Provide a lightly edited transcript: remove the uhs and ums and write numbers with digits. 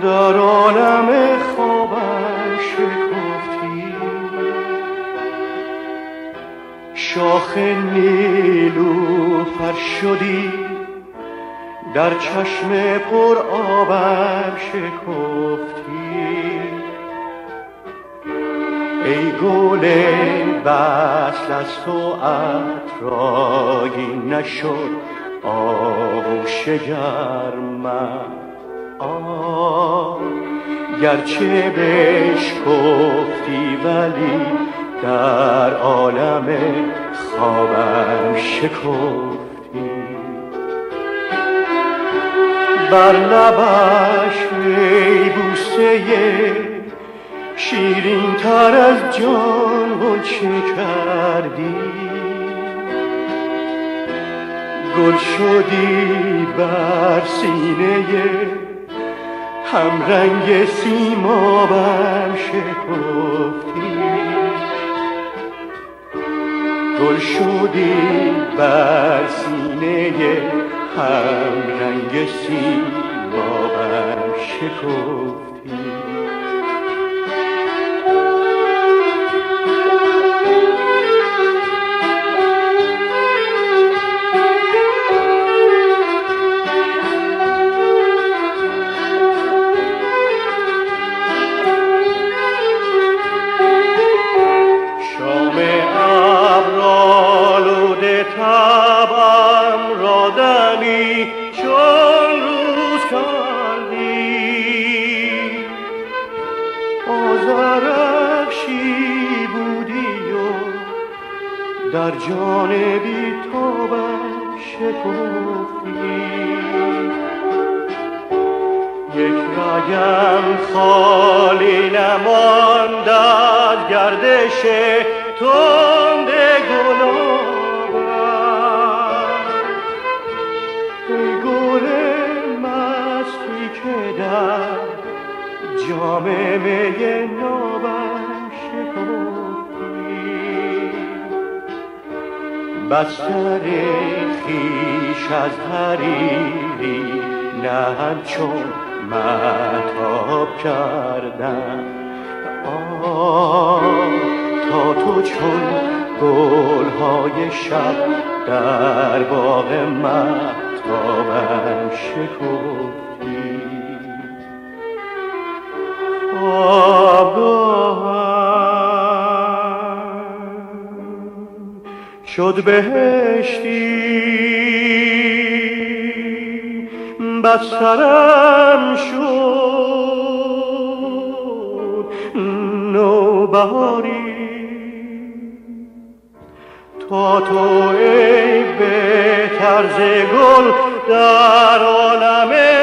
در عالم خوابم شکفتی، شاخ نیلوفر شدی، در چشم پر آبم شکفتی. ای گل وصل از تو عطرآگین نشد آغوش گرمم. گرچه بشکفتی ولی در عالم خوابم شکفتی. بر لبش ای بوسه شیرین تر از جان غنچه کردی، گل شدی بر سینه همرنگ سیمابم شکفتی. گل شدی بر سینه همرنگ سیمابم شکفتی. تبم را دمی چون روز کردی، آذرخشی بودی و در جان بی تابم شکفتی. یک رگم خالی نماند از گردش تند گلابم. ای گل مستی که در جام می نابم شکفتی. بستر خویش از حریری نه همچون مهتاب کردم. تا تو چون گلهای شب در باغ مهتابم شکفتی. خوابگاهم شد بهشتی، بسترم شد نوبهاری. تا تو ای بهتر ز گل در عالم